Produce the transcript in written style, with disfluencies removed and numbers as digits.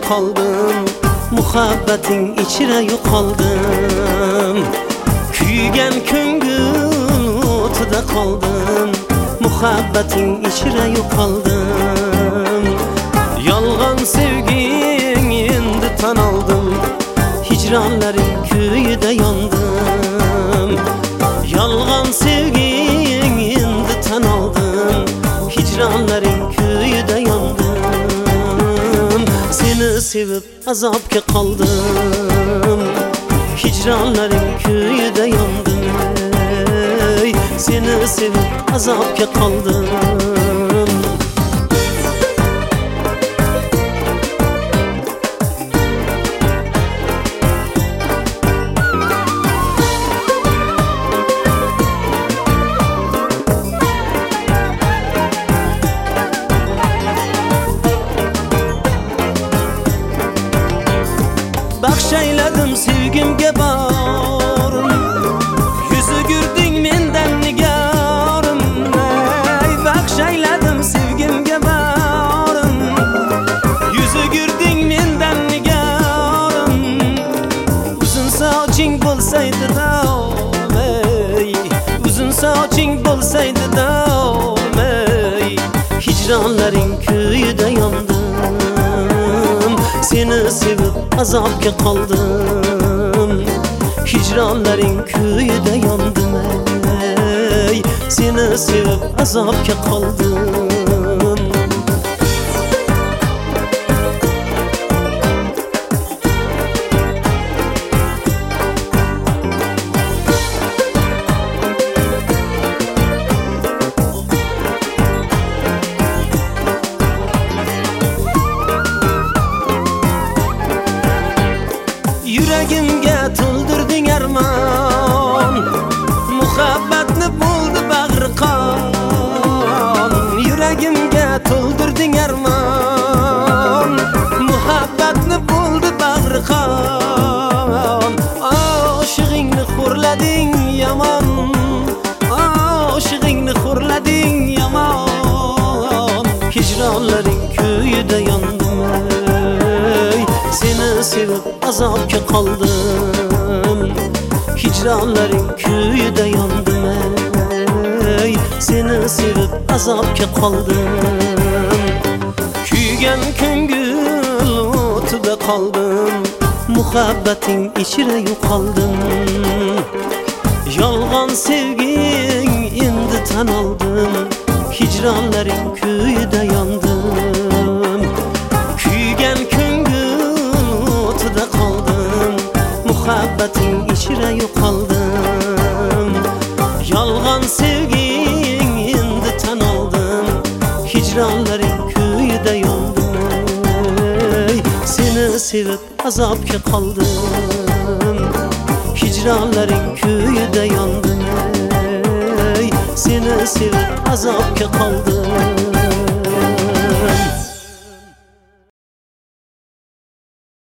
qoldim, muhabbating ichra yo'qoldim. Kuygan ko'ngil o'tida qoldim, muhabbating ichra yo'qoldim. Yolg'on sevging endi tan oldim, hicranlaring kuyida yondim. Yolg'on sevging endi tan oldim, hicranlaring kuyida yondim. Seni sevib azobga qoldim, hicranlaring kuyida yondim. Seni sevib azobga qoldim. Baxshayladim sevgimga borim, yuzi gurding mendan nigorim. Baxshayladim sevgimga borim, yuzi gurding mendan nigorim. Uzun soching bo'lsaydi dovmay, uzun soching bo'lsaydi dovmay, hicranlaring kuyida yondim. Seni sevib azobga qoldim, hicranlaring kuyida yondim. Seni sevib azobga qoldim. Yuragimga to'ldirding armon, muhabbatni bo'ldi bag'ri qon. Yuragimga to'ldirding armon, muhabbatni bo'ldi bag'ri qon. Oshig'ingni xo'rlading yomon, oshig'ingni xo'rlading yomon. Hijronlaring kuyida yondim. Seni sevib azobga qoldim, hicranlaring kuyida yondim. Seni sevib azobga qoldim. Kuygan ko'ngil o'tida qoldim, muhabbating ichra yo'qoldim. Yolg'on sevging endi tan oldim, hicranlaring kuyida yondim. Kuygan muhabbating ichra yo'qoldim. Yolg'on sevging endi tan oldim, hicranlaring kuyida yondim. Seni sevib azobga qoldim, hicranlaring kuyida yondim. Seni sevib azobga qoldim.